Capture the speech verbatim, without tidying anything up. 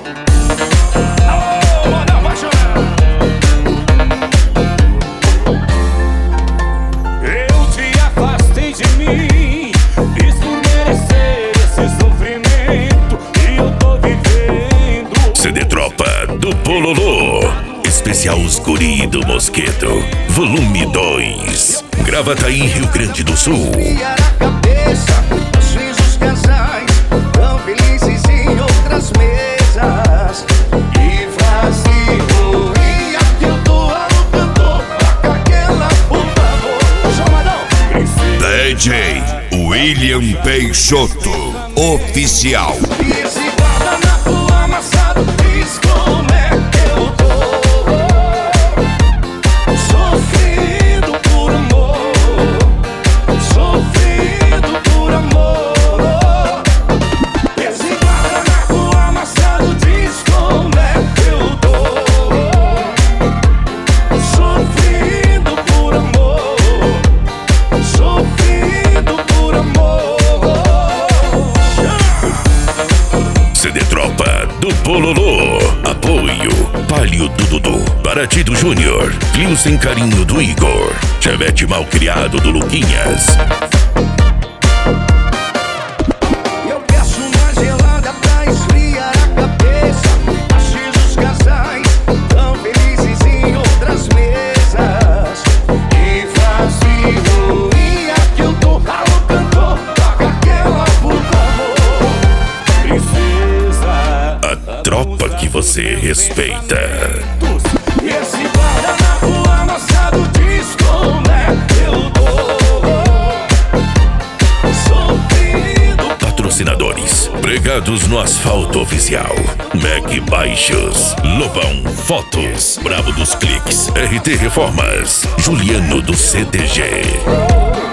C D Tropa do Pololô, especial Os Guri do Mosqueto, volume dois, Gravataí, Rio Grande do Sul. Os casais tão felizes em outras mesas e vazio. E aqui eu tô no cantor, toca aquela, por favor. Chamadão. D J William Peixoto, oficial. E esse guardanapo amassado diz como é que eu tô. Sofrendo por amor, sofrendo por amor. Esse guardanapo amassado diz como é que eu tô. Sofrendo por amor, sofrendo por amor. C D Tropa do Pololô, apoio Palio do Dudu, Baratido Júnior, Clio Sem Carinho do Igor, Chevette Malcriado do Luquinhas. Eu peço uma gelada pra esfriar a cabeça. Achei os casais tão felizes em outras mesas e vazio. E aqui eu tô, alô cantor, toca aquela, por favor. Princesa, A tropa que você respeita. e esse guardanapo amassado diz como é que eu tô. Sofrendo. Patrocinadores, pregados no asfalto oficial, Mac Baixos, Lobão Fotos, Bravo dos Cliques, R T Reformas, Juliano do C T G.